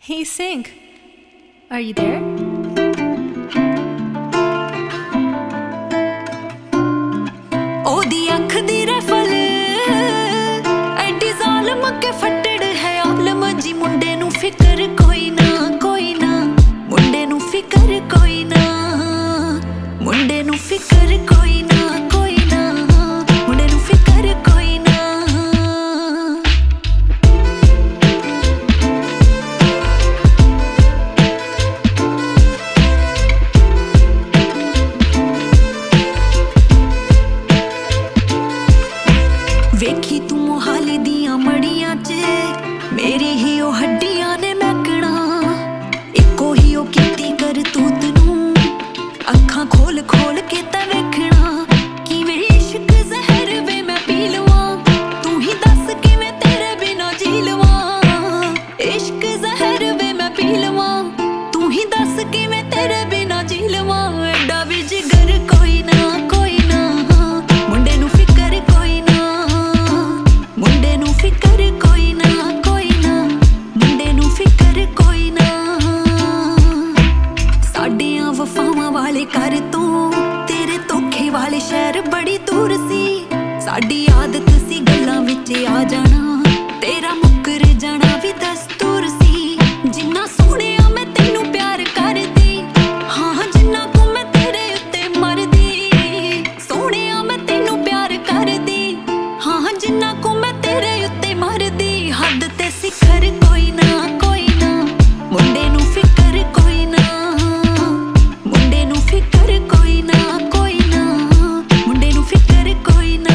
Hey, Sync, are you there? ओदी अख दी रफल AD जालम के फटड़ है आलम जी मुंडे नू फिकर कोई ना मुंडे नू फिकर कोई ना मुंडे नू फिकर कोई ना मुंडे नू फिकर कोई ना। वेखी तू मोहाली दियां मड़ियां च मेरी ही ओ हड्डियां ने मैकना इको ही ओ कीती करतूत नू अखां खोल खोल के ते वेखना किवें इश्क जहर वे मैं पी लवां तू ही दस किवें तेरे बिना जी लवां इश्क जहर वे मैं पी लवां तू ही दस किवें तेरे बिना जी लवां। एडा भी जिगर कोई ना मुंडे नू फिकर कोई ना मुंडे नू फिकर कोई ना मुंडे नू फिकर कोई ना। साडियां वफावां वाले घर तो तेरे धोखे वाले शहर बड़ी दूर सी साडी आदत सी गल्लां विच आ जाना तेरा मुकर जाना भी दस्तूर सी जिन्ना सोहणिया मैं तैनू प्यार करदी हाँ जिन्ना को मैं तेरे उत्ते मरदी सोहणिया मैं तैनू प्यार करदी हाँ जिन्ना को मैं तेरे उत्ते मरदी हद ते सिखर कोई ना मुंडे नू फिकर कोई ना मुंडे नू फिकर कोई ना मुंडे नू फिकर कोई ना।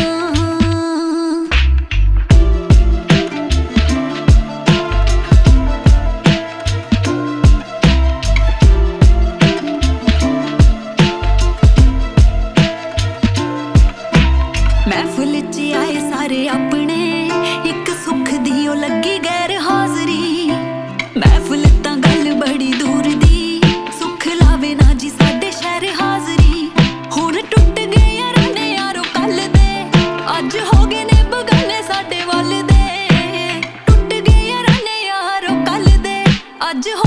महफिल च आए सारे अपने एक सुख दी ओ लगी गैर हाजरी महफिल तां गल बड़ी दूर दी सुख लावे ना जी साडे शहर हाजरी हुण टुट गए यारां ने यारो कल दे अज हो गए ने बगाने साडे वल दे टुट गए यारां ने यारो कल दे अज